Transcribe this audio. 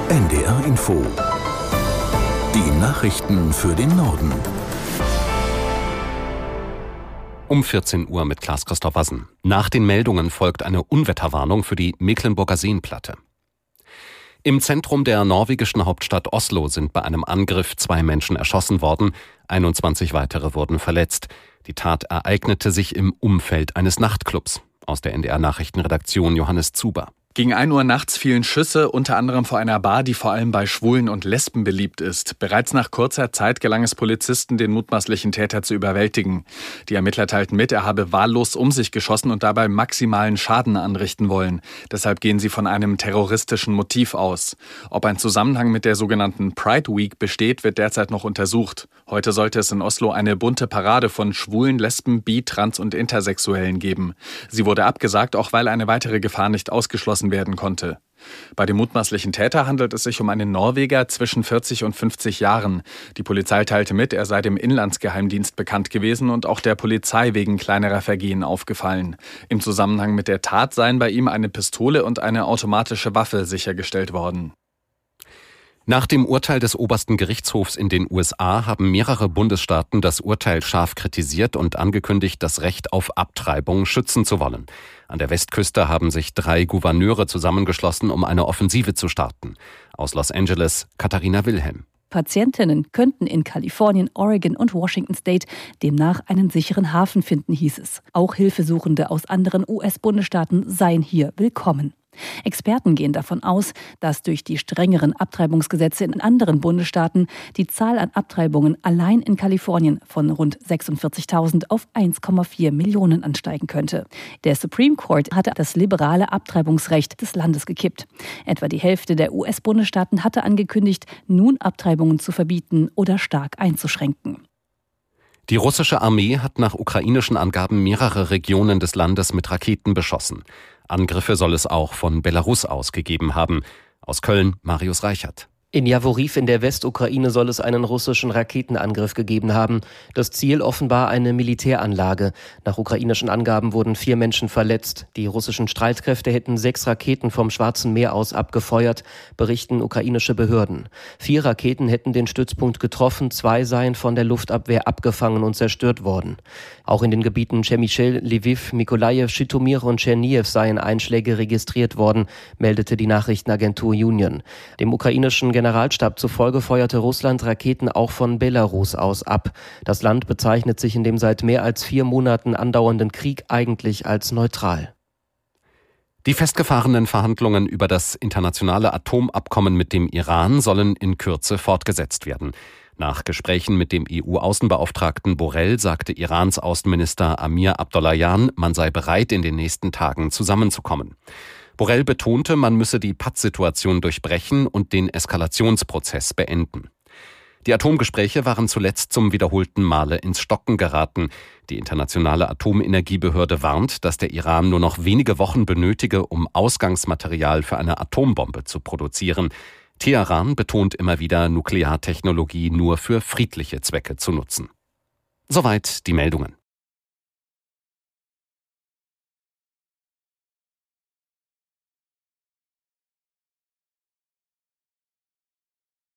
NDR Info. Die Nachrichten für den Norden. Um 14 Uhr mit Klaas Christophersen. Nach den Meldungen folgt eine Unwetterwarnung für die Mecklenburger Seenplatte. Im Zentrum der norwegischen Hauptstadt Oslo sind bei einem Angriff 2 Menschen erschossen worden, 21 weitere wurden verletzt. Die Tat ereignete sich im Umfeld eines Nachtclubs. Aus der NDR-Nachrichtenredaktion Johannes Zuber. Gegen 1 Uhr nachts fielen Schüsse, unter anderem vor einer Bar, die vor allem bei Schwulen und Lesben beliebt ist. Bereits nach kurzer Zeit gelang es Polizisten, den mutmaßlichen Täter zu überwältigen. Die Ermittler teilten mit, er habe wahllos um sich geschossen und dabei maximalen Schaden anrichten wollen. Deshalb gehen sie von einem terroristischen Motiv aus. Ob ein Zusammenhang mit der sogenannten Pride Week besteht, wird derzeit noch untersucht. Heute sollte es in Oslo eine bunte Parade von Schwulen, Lesben, Bi-, Trans- und Intersexuellen geben. Sie wurde abgesagt, auch weil eine weitere Gefahr nicht ausgeschlossen werden konnte. Bei dem mutmaßlichen Täter handelt es sich um einen Norweger zwischen 40 und 50 Jahren. Die Polizei teilte mit, er sei dem Inlandsgeheimdienst bekannt gewesen und auch der Polizei wegen kleinerer Vergehen aufgefallen. Im Zusammenhang mit der Tat seien bei ihm eine Pistole und eine automatische Waffe sichergestellt worden. Nach dem Urteil des obersten Gerichtshofs in den USA haben mehrere Bundesstaaten das Urteil scharf kritisiert und angekündigt, das Recht auf Abtreibung schützen zu wollen. An der Westküste haben sich 3 Gouverneure zusammengeschlossen, um eine Offensive zu starten. Aus Los Angeles, Katharina Wilhelm. Patientinnen könnten in Kalifornien, Oregon und Washington State demnach einen sicheren Hafen finden, hieß es. Auch Hilfesuchende aus anderen US-Bundesstaaten seien hier willkommen. Experten gehen davon aus, dass durch die strengeren Abtreibungsgesetze in anderen Bundesstaaten die Zahl an Abtreibungen allein in Kalifornien von rund 46.000 auf 1,4 Millionen ansteigen könnte. Der Supreme Court hatte das liberale Abtreibungsrecht des Landes gekippt. Etwa die Hälfte der US-Bundesstaaten hatte angekündigt, nun Abtreibungen zu verbieten oder stark einzuschränken. Die russische Armee hat nach ukrainischen Angaben mehrere Regionen des Landes mit Raketen beschossen. Angriffe soll es auch von Belarus aus gegeben haben. Aus Köln, Marius Reichert. In Jaworiw in der Westukraine soll es einen russischen Raketenangriff gegeben haben. Das Ziel offenbar eine Militäranlage. Nach ukrainischen Angaben wurden 4 Menschen verletzt. Die russischen Streitkräfte hätten 6 Raketen vom Schwarzen Meer aus abgefeuert, berichten ukrainische Behörden. 4 Raketen hätten den Stützpunkt getroffen, 2 seien von der Luftabwehr abgefangen und zerstört worden. Auch in den Gebieten Chemischel, Lviv, Mykolajiw, Schitomir und Tschernijew seien Einschläge registriert worden, meldete die Nachrichtenagentur Union. Dem ukrainischen Generalstab zufolge feuerte Russland Raketen auch von Belarus aus ab. Das Land bezeichnet sich in dem seit mehr als 4 Monaten andauernden Krieg eigentlich als neutral. Die festgefahrenen Verhandlungen über das internationale Atomabkommen mit dem Iran sollen in Kürze fortgesetzt werden. Nach Gesprächen mit dem EU-Außenbeauftragten Borrell sagte Irans Außenminister Amir Abdollahian, man sei bereit, in den nächsten Tagen zusammenzukommen. Borrell betonte, man müsse die Pattsituation durchbrechen und den Eskalationsprozess beenden. Die Atomgespräche waren zuletzt zum wiederholten Male ins Stocken geraten. Die Internationale Atomenergiebehörde warnt, dass der Iran nur noch wenige Wochen benötige, um Ausgangsmaterial für eine Atombombe zu produzieren. Teheran betont immer wieder, Nukleartechnologie nur für friedliche Zwecke zu nutzen. Soweit die Meldungen.